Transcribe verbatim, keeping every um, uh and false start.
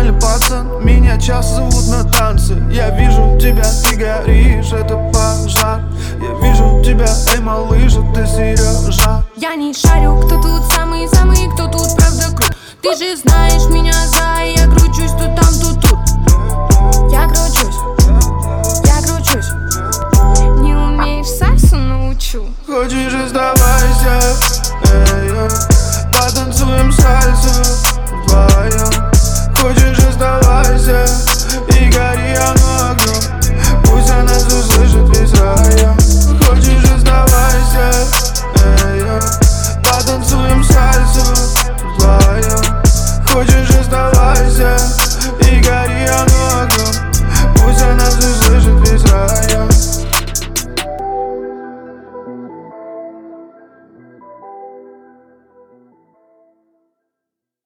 нормальный пацан, меня часто зовут на танцы. Я вижу тебя, ты горишь, это пожар. Я вижу тебя, эй, малыша, ты Сережа. Я не шарю, кто тут самый-самый, кто тут правда крут. Ты же знаешь меня, за я грудь.